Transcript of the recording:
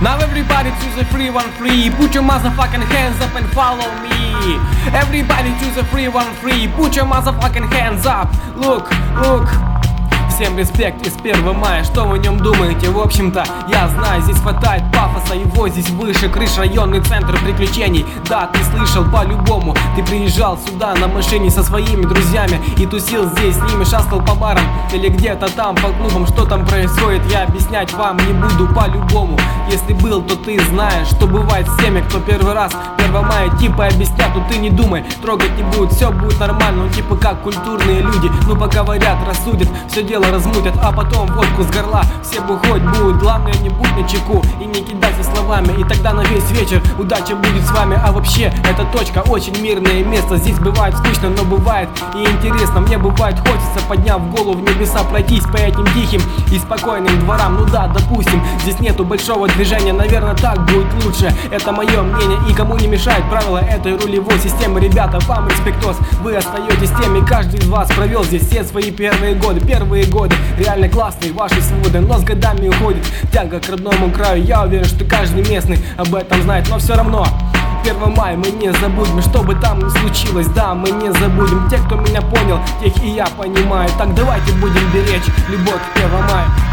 Now everybody choose a free one free. Put your motherfucking hands up and follow me. Everybody choose a free one free. Put your motherfucking hands up. Look, look. Всем респект из 1 мая, что вы о нем думаете? В общем-то, я знаю, здесь хватает пафоса, его здесь выше крыш, районный центр приключений. Да, ты слышал по-любому, ты приезжал сюда на машине со своими друзьями и тусил здесь с ними, шастал по барам или где-то там по клубам. Что там происходит, я объяснять вам не буду по-любому. Если был, то ты знаешь, что бывает с теми, кто первый раз 1 мая типа объяснят. Но ты не думай, трогать не будет, все будет нормально. Ну типа как культурные люди, ну поговорят, рассудят, все дело размутят, а потом водку с горла все бухать будут. Главное не будь начеку и не кидайся словами, и тогда на весь вечер удача будет с вами. А вообще эта точка очень мирное место. Здесь бывает скучно, но бывает и интересно. Мне бывает хочется, подняв голову в небеса, пройтись по этим тихим и спокойным дворам. Ну да, допустим, здесь нету большого движения, наверное так будет лучше, это мое мнение. И кому не мешает правила этой рулевой системы. Ребята, вам респектос, вы остаетесь теми. Каждый из вас провел здесь все свои первые годы. Реально классные ваши своды, но с годами уходит тяга к родному краю. Я уверен, что каждый местный об этом знает, но все равно 1 мая мы не забудем, что бы там ни случилось. Да, мы не забудем. Те, кто меня понял, тех и я понимаю. Так давайте будем беречь любовь к 1 мая.